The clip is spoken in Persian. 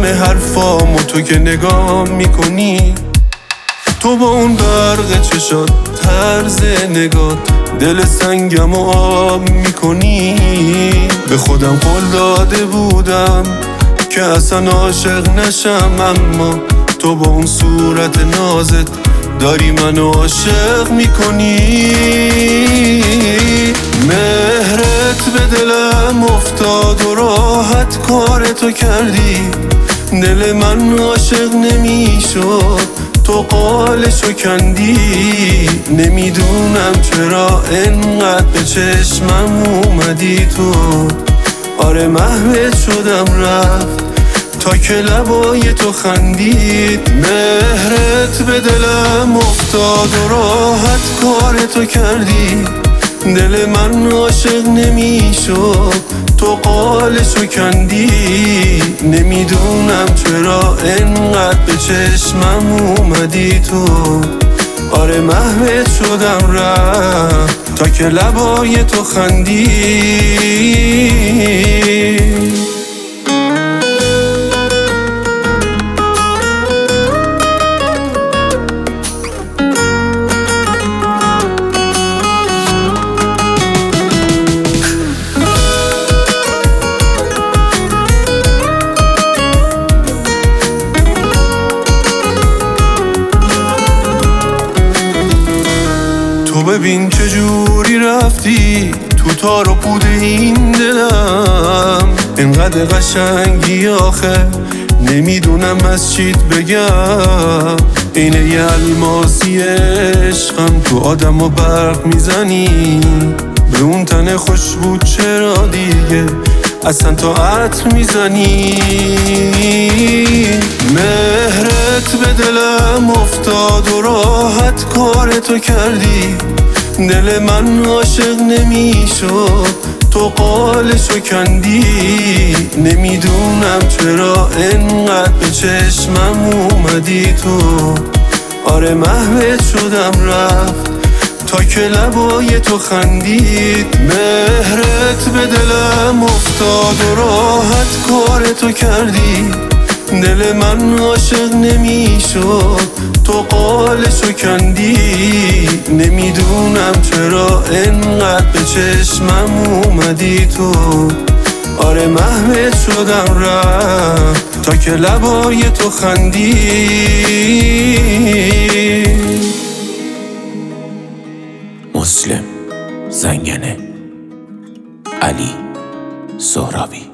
همه حرفامو تو که نگاه میکنی، تو با اون برق چشات، طرز نگات، دل سنگم و آب میکنی. به خودم قول داده بودم که اصلا عاشق نشم، اما تو با اون صورت نازت داری منو عاشق میکنی. مهرت به دلم افتاد و راحت کار تو کردی، دل من عاشق نمیشد تو قالشو کندی. نمیدونم چرا انقدر به چشمم اومدی تو، آره محوت شدم رفت تا که لبای تو خندید. مهرت به دلم افتاد و راحت کار تو کردی، دل من عاشق نمیشد تو قالشو کندی. نمیدونم چرا انقدر به چشمم اومدی تو، آره محوت شدم رفت تا که لبای تو خندید. تو ببین چجوری رفتی تو تار و پود این دلم، اینقدر قشنگی آخه نمیدونم از چیت بگم. اینه یه الماسی عشقم، تو آدم و برق میزنی، به اون تن خوشبو چرا دیگه اصلا تو عطر میزنی. مهرت به دلم افتاد و راحت کار تو کردی، دل من عاشق نمیشد تو قالشو کندی. نمیدونم چرا انقدر به چشمم اومدی تو، آره محوت شدم رفت تا که لبای تو خندید. مهرت به دلم افتاد و راحت کار تو کردی، دل من عاشق نمیشد تو قالشو کندی. نمیدونم چرا انقدر به چشمم اومدی تو، آره محوت شدم رفت تا که لبای تو خندید. مسلم زنگنه، علی سهرابی.